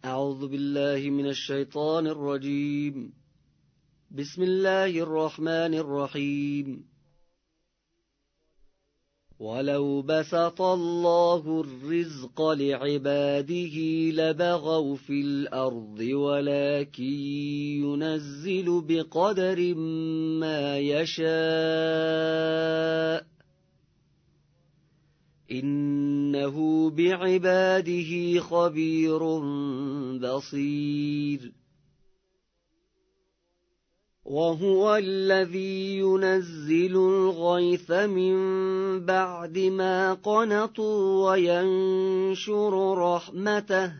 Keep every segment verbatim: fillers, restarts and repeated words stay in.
أعوذ بالله من الشيطان الرجيم. بسم الله الرحمن الرحيم. ولو بسط الله الرزق لعباده لبغوا في الأرض ولكن ينزل بقدر ما يشاء إنه بعباده خبير بصير. وهو الذي ينزل الغيث من بعد ما قنطوا وينشر رحمته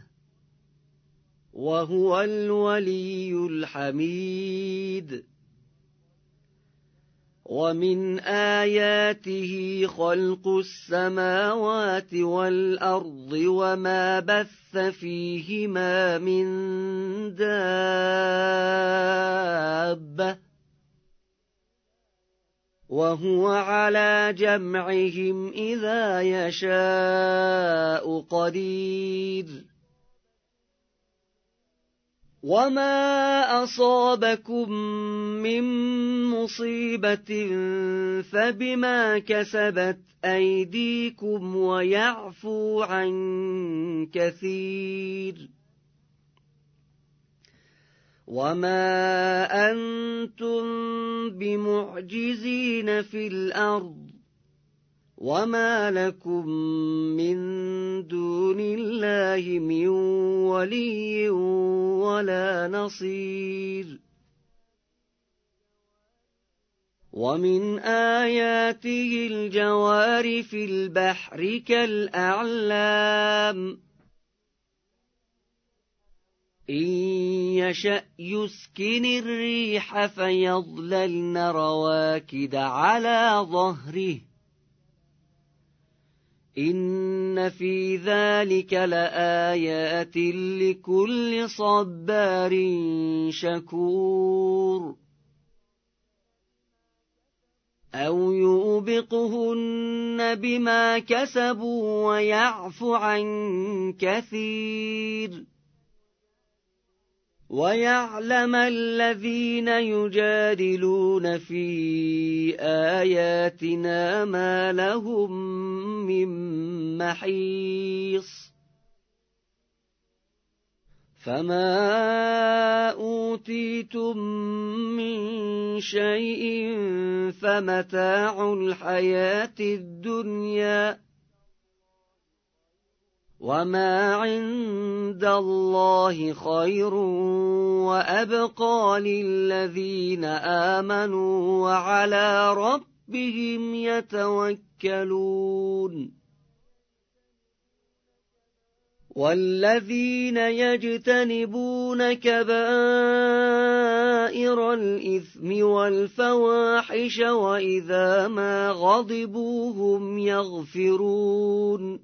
وهو الولي الحميد. ومن آياته خلق السماوات والأرض وما بث فيهما من دابة وهو على جمعهم إذا يشاء قدير. وما أصابكم من مصيبة فبما كسبت أيديكم ويعفو عن كثير. وما أنتم بمعجزين في الأرض وما لكم من دون الله من ولي ولا نصير. ومن آياته الجوار في البحر كالأعلام إن يشأ يسكن الريح فيظللن رواكد على ظهره إن في ذلك لآيات لكل صبار شكور. أو يوبقهن بما كسبوا ويعفو عن كثير. ويعلم الذين يجادلون في آياتنا ما لهم من محيص. فما أوتيتم من شيء فمتاع الحياة الدنيا وما عند الله خير وأبقى للذين آمنوا وعلى ربهم يتوكلون. والذين يجتنبون كبائر الإثم والفواحش وإذا ما غضبوا هم يغفرون.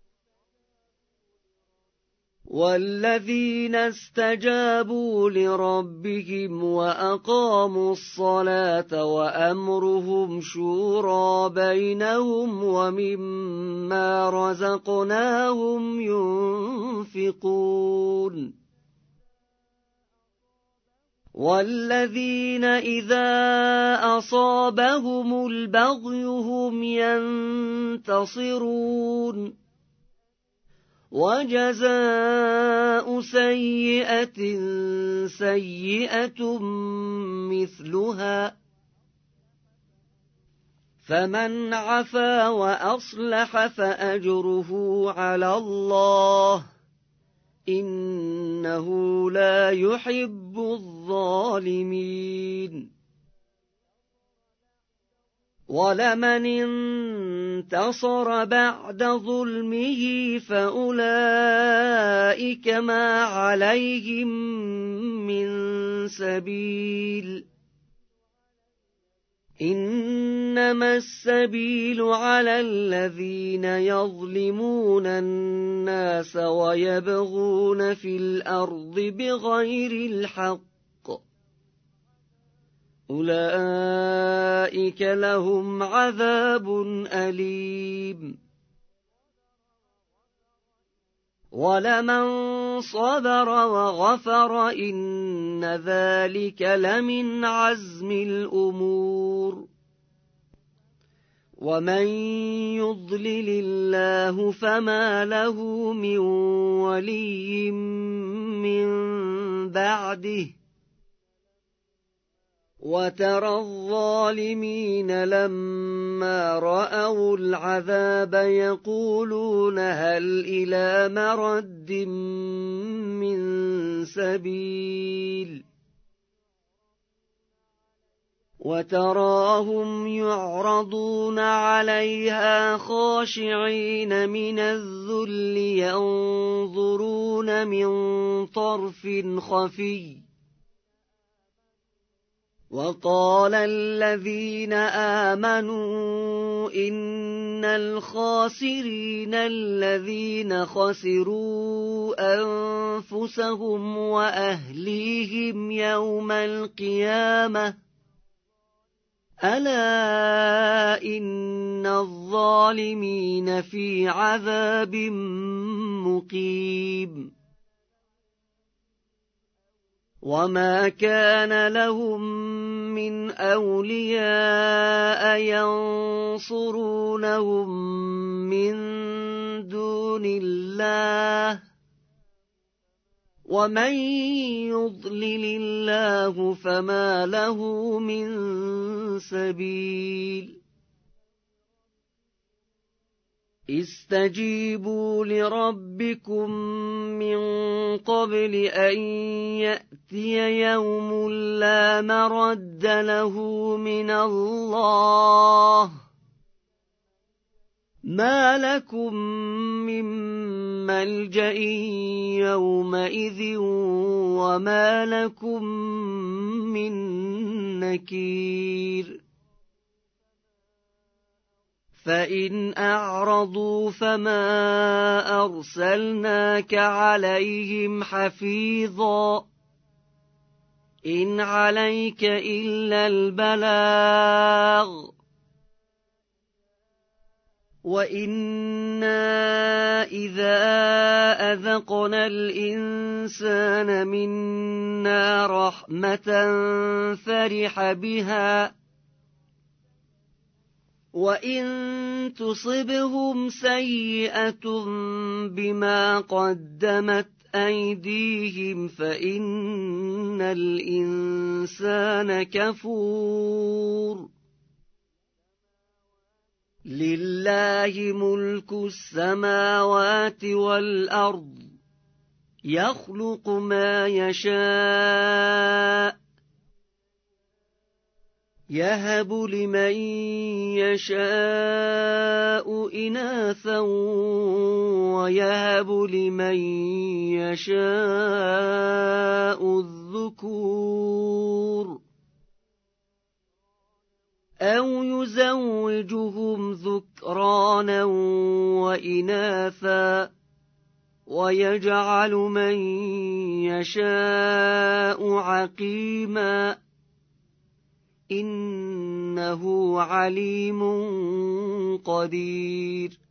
والذين استجابوا لربهم وأقاموا الصلاة وأمرهم شورى بينهم ومما رزقناهم ينفقون. والذين إذا أصابهم البغي هم ينتصرون. وجزاء سيئة سيئة مثلها فمن عفا وأصلح فأجره على الله إنه لا يحب الظالمين. ولمن انتصر بعد ظلمه فأولئك ما عليهم من سبيل إنما السبيل على الذين يظلمون الناس ويبغون في الأرض بغير الحق أولئك لهم عذاب أليم. ولمن صبر وغفر إن ذلك لمن عزم الأمور ومن يضلل الله فما له من ولي من بعده وترى الظالمين لما رأوا العذاب يقولون هل إلى مرد من سبيل وتراهم يعرضون عليها خاشعين من الذل ينظرون من طرف خفي وقال الذين آمنوا إن الخاسرين الذين خسروا أنفسهم وأهليهم يوم القيامة ألا إن الظالمين في عذاب مقيم وما كان لهم من أولياء ينصرونهم من دون الله ومن يضلل الله فما له من سبيل استجيبوا لربكم من قبل أن يأتي يوم لا مرد له من الله ما لكم من ملجأ يومئذ وما لكم من نكير فإن أعرضوا فما أرسلناك عليهم حفيظا إن عليك إلا البلاغ وإنا إذا أذقنا الإنسان منا رحمة فرح بها وإن تصبهم سيئة بما قدمت أيديهم فإن الإنسان كفور لله ملك السماوات والأرض يخلق ما يشاء يهب لمن يشاء إناثا ويهب لمن يشاء الذكور أو يزوجهم ذكرانا وإناثا ويجعل من يشاء عقيما إنه عليم قدير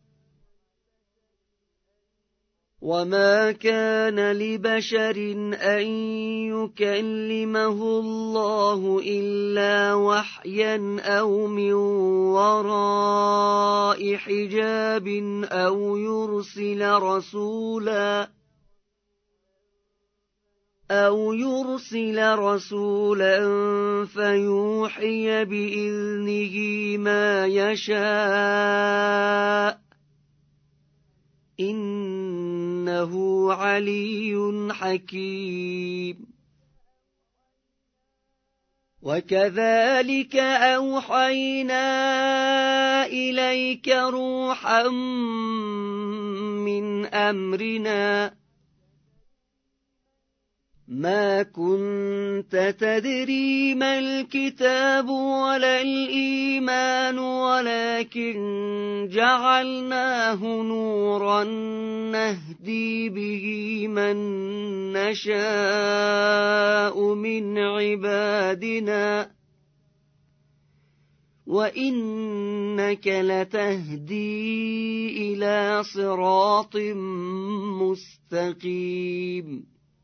وما كان لبشر أن يكلمه الله إلا وحيا أو من وراء حجاب أو يرسل رسولا أو يرسل رسولا فيوحي بإذنه ما يشاء إنه علي حكيم وكذلك أوحينا إليك روحا من أمرنا ما كنت تدري ما الكتاب ولا الإيمان ولكن جعلناه نورا نهدي به من نشاء من عبادنا وإنك لتهدي إلى صراط مستقيم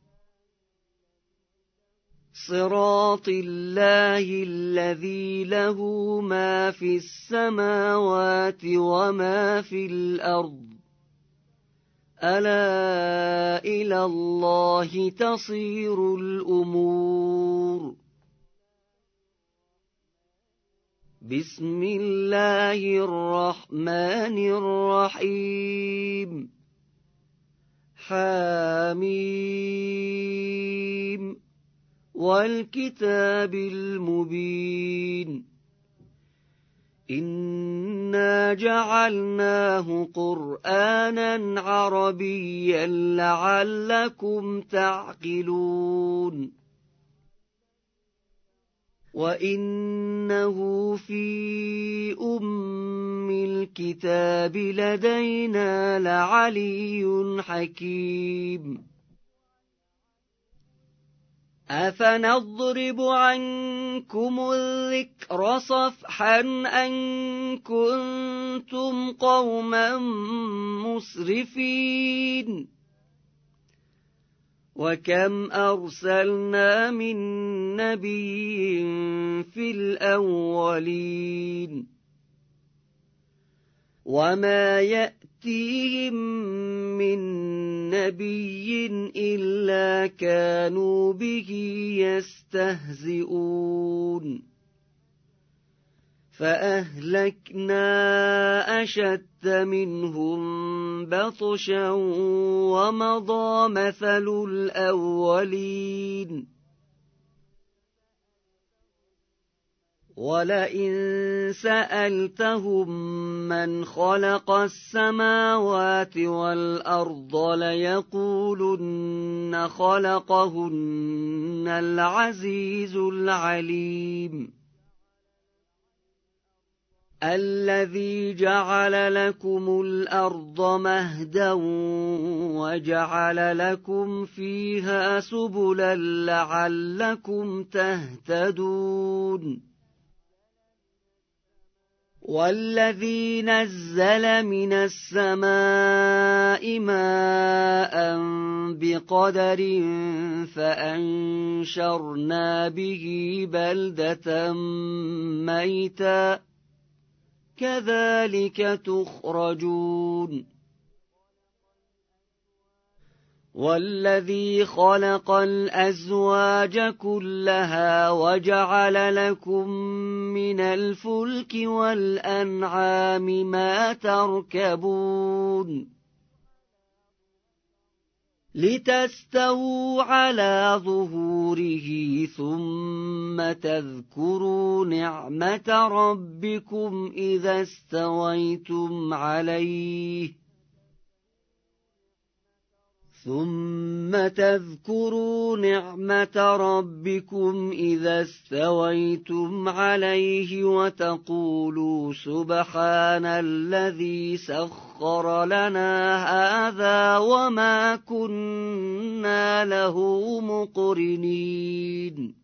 صراط الله الذي له ما في السماوات وما في الأرض ألا إلى الله تصير الأمور بسم الله الرحمن الرحيم حميم والكتاب المبين إنا جعلناه قرآنا عربيا لعلكم تعقلون وإنه في أم الكتاب لدينا لعلي حكيم أفنضرب عنكم الذكر صفحا أن كنتم قوما مسرفين وكم أرسلنا من نبي في الأولين وما يأتيهم من نبي إلا كانوا به يستهزئون فأهلكنا أشد منهم بطشا ومضى مثل الأولين ولئن سألتهم من خلق السماوات والأرض ليقولن خلقهن العزيز العليم الذي جعل لكم الأرض مهدا وجعل لكم فيها سبلا لعلكم تهتدون والذي نزل من السماء ماء بقدر فأنشرنا به بلدة ميتا كذلك تخرجون والذي خلق الأزواج كلها وجعل لكم من الفلك والأنعام ما تركبون لتستووا على ظهوره ثم تذكروا نعمة ربكم إذا استويتم عليه ثم تذكروا نعمة ربكم إذا استويتم عليه وتقولوا سبحان الذي سخر لنا هذا وما كنا له مقرنين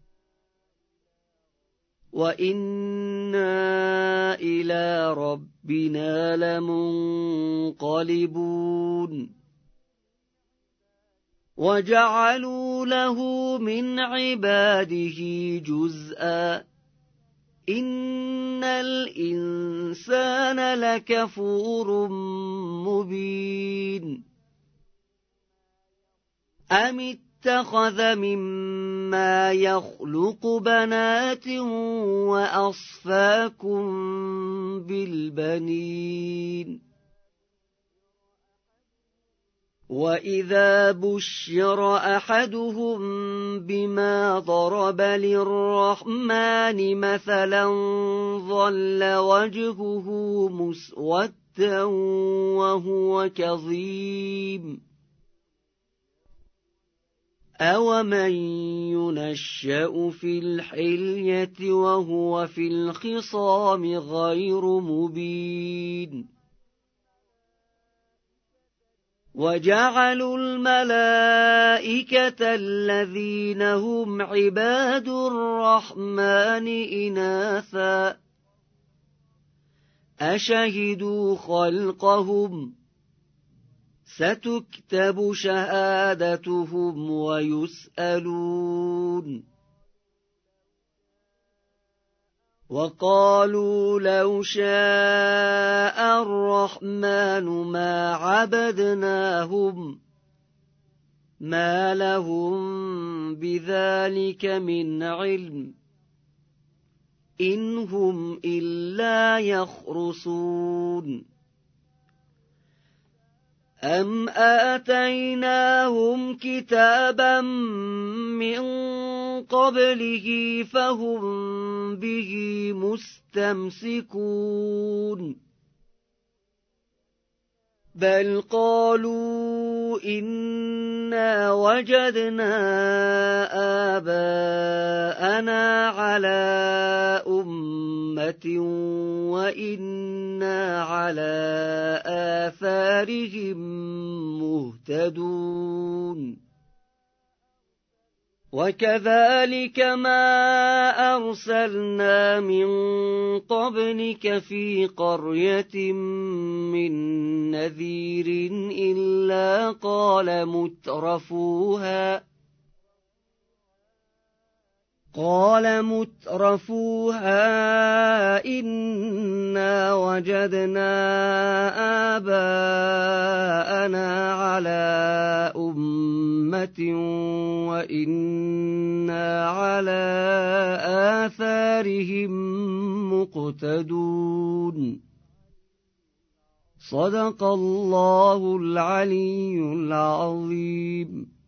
وإنا إلى ربنا لمنقلبون وجعلوا له من عباده جزءا إن الإنسان لكفور مبين أم اتخذ مما يخلق بنات وأصفاكم بالبنين وإذا بشر أحدهم بما ضرب للرحمن مثلا ظل وجهه مسودا وهو كظيم أومن ينشأ في الحلية وهو في الخصام غير مبين وجعلوا الملائكة الذين هم عباد الرحمن إناثا أشهدوا خلقهم ستكتب شهادتهم ويسألون وقالوا لو شاء الرحمن ما عبدناهم ما لهم بذلك من علم إن هم إلا يخرصون أم آتيناهم كتابا من قبله فهم به مستمسكون بل قالوا إنا وجدنا آباءنا على أمة وإنا على آثارهم مهتدون وكذلك ما أرسلنا من قبلك في قرية من نذير إلا قال مترفوها قال مترفوها إنا وجدنا آباءنا على أمة وإنا على آثارهم مقتدون صدق الله العلي العظيم.